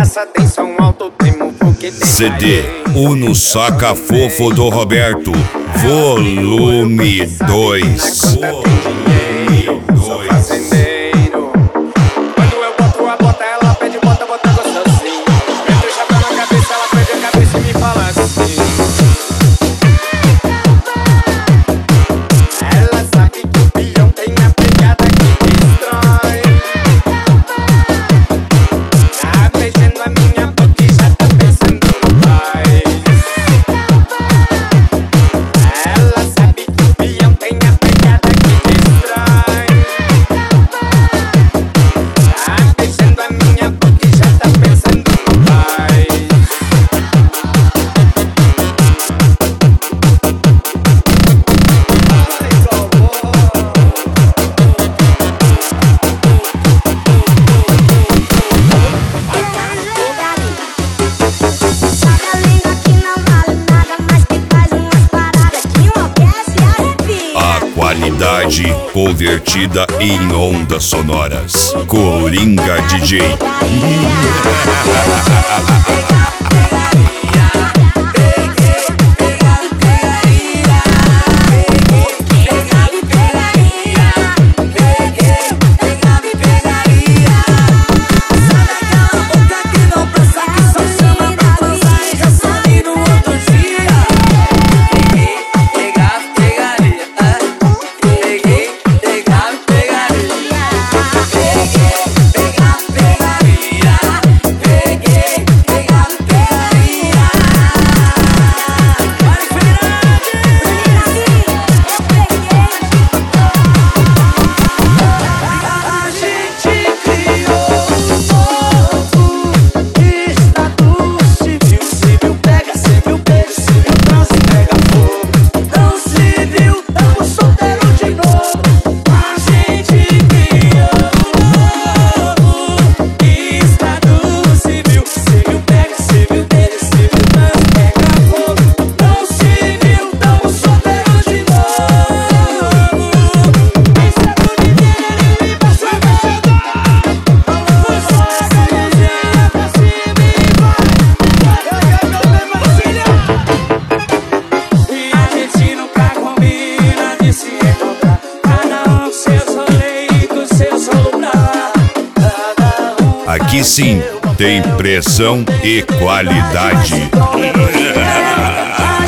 desgraça tem som alto, tem mofo que tem CD Uno Saca Fofo do Roberto, volume 2. Sou fazendeiro. Quando eu boto a bota, ela pede bota, bota gostosinho. Meto o chapéu na cabeça, ela perde a cabeça e me fala assim. Ela sabe que o peão tem a pegada que destrói. Tá beijando a minha boca e já tá pensando no pai. Ela sabe que o peão tem a pegada que destrói. Tá beijando a minha boca e já tá pensando no pai. A qualidade convertida em ondas sonoras. Coringa DJ. Aqui sim tem pressão e qualidade.